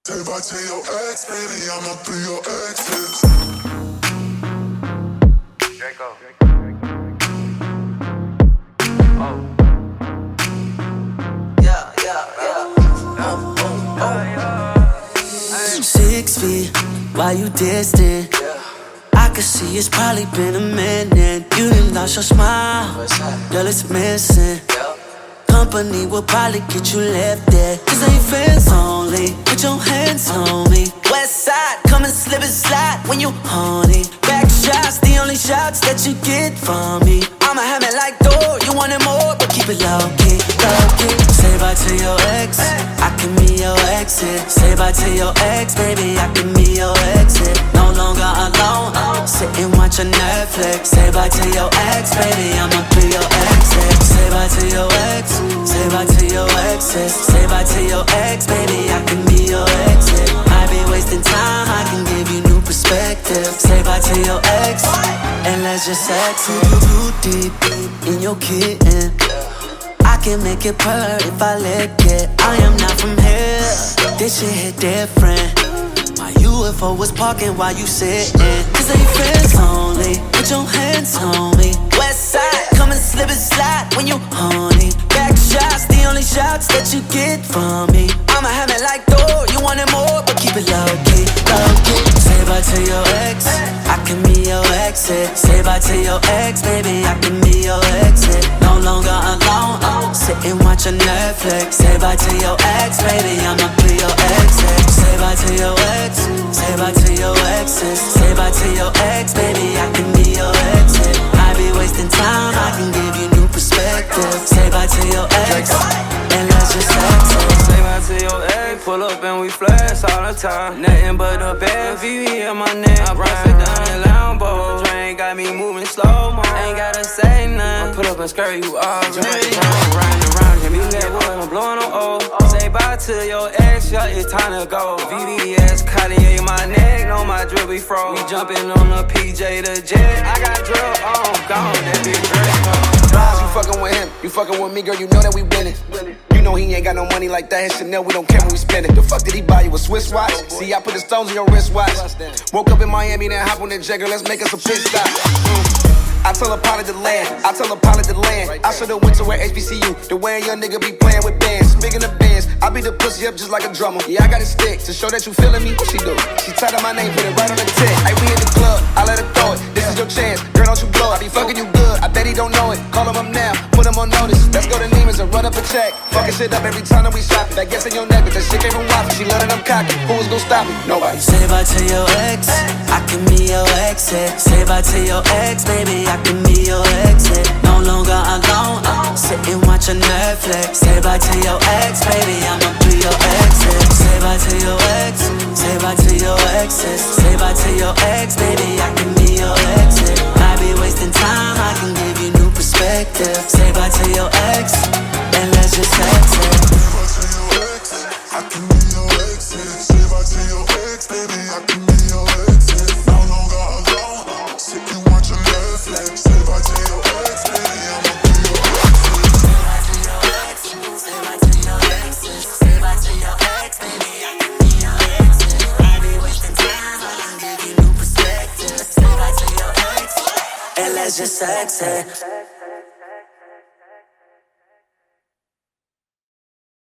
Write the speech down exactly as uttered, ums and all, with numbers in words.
Say bye to your ex, baby, I'ma be your exes. Draco. Oh. Yeah, yeah, yeah. Oh, oh, oh. Six feet, why you distant? I can see it's probably been a minute. You done lost your smile, girl, it's missing. Company will probably get you left there. This ain't friends only, put your hands on me. West side, come and slip and slide when you horny. Back shots, the only shots that you get from me. I'ma have it like door, you want it more, but keep it low key, low key. Say bye to your ex, I can be your exit. Say bye to your ex, baby, I can be your exit. No longer alone, sit and watch a Netflix. Say bye to your ex, baby, I'ma be your exit. Say bye to your ex, say bye to your exes. Say bye to your ex, baby, I can be your exit. I be wasting time, I can give you new perspective. Say bye to your ex, and let's just exit. Too deep in your kitten, I can make it purr if I lick it. I am not from here, this shit hit different. My U F O was parking while you sitting. This ain't friends only, put your hands on me. West side, come and slip and slide when you horny. Back shots, the only shots that you get from me. I'ma have it like door, you want it more, but keep it low key, low key. Say bye to your ex, I can be your exit. Say bye to your ex, baby, I can be your exit. No longer alone, sit and watch a Netflix. Say bye to your ex, baby, I'ma be your exit. Say bye to your ex, say bye to your exes. Say bye to your ex, baby, I can be your exit. I be wasting time, I can give you new perspective. Say bye to your ex, and let's just exit. Say bye to your ex, pull up and we flex all the time. Nothing but the bad V V in my neck. I brush it down in Lambo. Train got me moving slow mo. Ain't gotta say nothing. Put up and skirt you already. Riding around, give me that wood, I'm blowing on O. Say bye to your ex, yeah, it's time to go. V V S, Cartier my neck, know my drill be froze. We jumping on the P J the jet. I got drill on, gone, that big dress. You fucking with him, you fucking with me, girl, you know that we winning. You know he ain't got no money like that, his Chanel, we don't care when we spend it. The fuck did he buy you, a Swiss watch? See, I put the stones in your wristwatch. Woke up in Miami, then hop on that jet, girl, let's make us a pit stop. Mm. I tell her pilot to land, I tell her pilot to land. I should've went to where H B C U, the way a young nigga be playing with bands. Speaking of bands, I beat the pussy up just like a drummer. Yeah, I got a stick to show that you feeling me. What she do? She tied up my name, put it right on the tip. Hey, we in the club, I let her throw it. This is your chance, girl, don't you blow it. I be fucking you good, I bet he don't know it. Call him up now, put him on notice. Let's go to Neiman's and run up a check. Fucking shit up every time that we shop it. That gets in your neck, but that shit came from Waffle. She let it up cocky. Who was gonna stop me? Nobody. Say bye to your ex, I can be your exit. Say bye to your ex, baby, I can be your exit. No longer alone, sit and watch a Netflix. Say bye to your ex, baby, I'ma be your exit. Say bye to your ex, say bye to your exes. Say bye to your ex, baby, I can be your exit. I be wasting time, I can give you new perspective. Say bye to your ex, and let's just exit. Say bye to your ex, I can be your exit. Say bye to your ex, baby, I can be your exit. No longer alone, sit and watch a Netflix. Say bye to your ex, baby, I'ma be your exit. Say bye to your ex, say bye to your exes. Say bye to your ex, baby, I can be your exit. I be wasting time, I can give you new perspective. Say bye to your ex, and let's just exit.